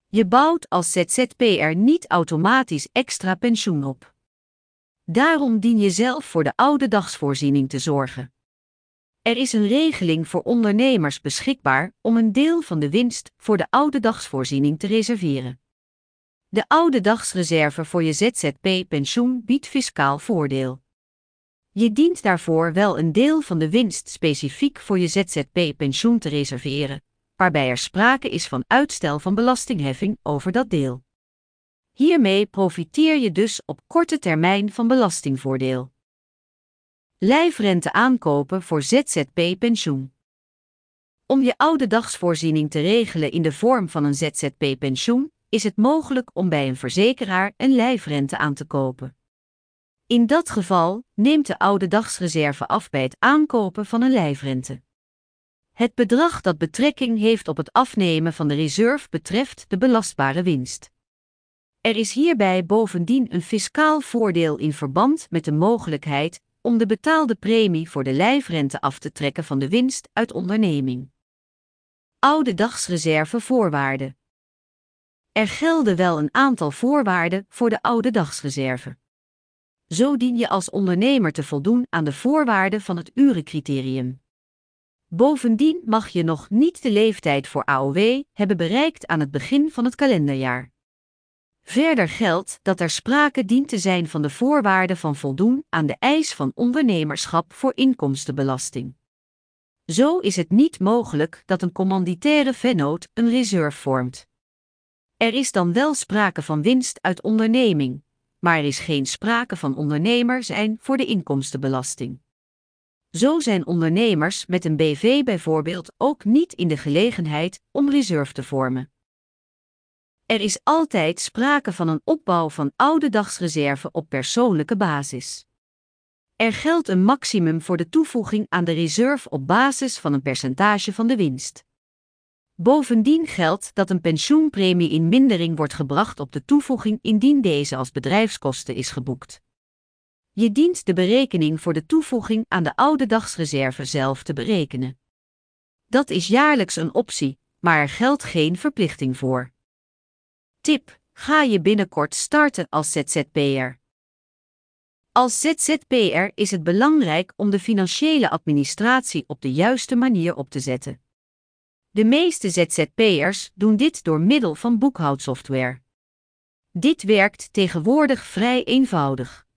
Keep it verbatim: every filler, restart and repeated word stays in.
Je bouwt als Z Z P R niet automatisch extra pensioen op. Daarom dien je zelf voor de ouderdagsvoorziening te zorgen. Er is een regeling voor ondernemers beschikbaar om een deel van de winst voor de ouderdagsvoorziening te reserveren. De ouderdagsreserve voor je Z Z P-pensioen biedt fiscaal voordeel. Je dient daarvoor wel een deel van de winst specifiek voor je Z Z P-pensioen te reserveren, waarbij er sprake is van uitstel van belastingheffing over dat deel. Hiermee profiteer je dus op korte termijn van belastingvoordeel. Lijfrente aankopen voor Z Z P-pensioen. Om je ouderdagsvoorziening te regelen in de vorm van een Z Z P-pensioen, is het mogelijk om bij een verzekeraar een lijfrente aan te kopen. In dat geval neemt de ouderdagsreserve af bij het aankopen van een lijfrente. Het bedrag dat betrekking heeft op het afnemen van de reserve betreft de belastbare winst. Er is hierbij bovendien een fiscaal voordeel in verband met de mogelijkheid om de betaalde premie voor de lijfrente af te trekken van de winst uit onderneming. Ouderdagsreserve voorwaarden. Er gelden wel een aantal voorwaarden voor de ouderdagsreserve. Zo dien je als ondernemer te voldoen aan de voorwaarden van het urencriterium. Bovendien mag je nog niet de leeftijd voor A O W hebben bereikt aan het begin van het kalenderjaar. Verder geldt dat er sprake dient te zijn van de voorwaarden van voldoen aan de eis van ondernemerschap voor inkomstenbelasting. Zo is het niet mogelijk dat een commanditaire vennoot een reserve vormt. Er is dan wel sprake van winst uit onderneming, maar er is geen sprake van ondernemer zijn voor de inkomstenbelasting. Zo zijn ondernemers met een B V bijvoorbeeld ook niet in de gelegenheid om reserve te vormen. Er is altijd sprake van een opbouw van ouderdagsreserve op persoonlijke basis. Er geldt een maximum voor de toevoeging aan de reserve op basis van een percentage van de winst. Bovendien geldt dat een pensioenpremie in mindering wordt gebracht op de toevoeging indien deze als bedrijfskosten is geboekt. Je dient de berekening voor de toevoeging aan de ouderdagsreserve zelf te berekenen. Dat is jaarlijks een optie, maar er geldt geen verplichting voor. Tip: ga je binnenkort starten als Z Z P R? Als Z Z P R is het belangrijk om de financiële administratie op de juiste manier op te zetten. De meeste Z Z P R's doen dit door middel van boekhoudsoftware. Dit werkt tegenwoordig vrij eenvoudig.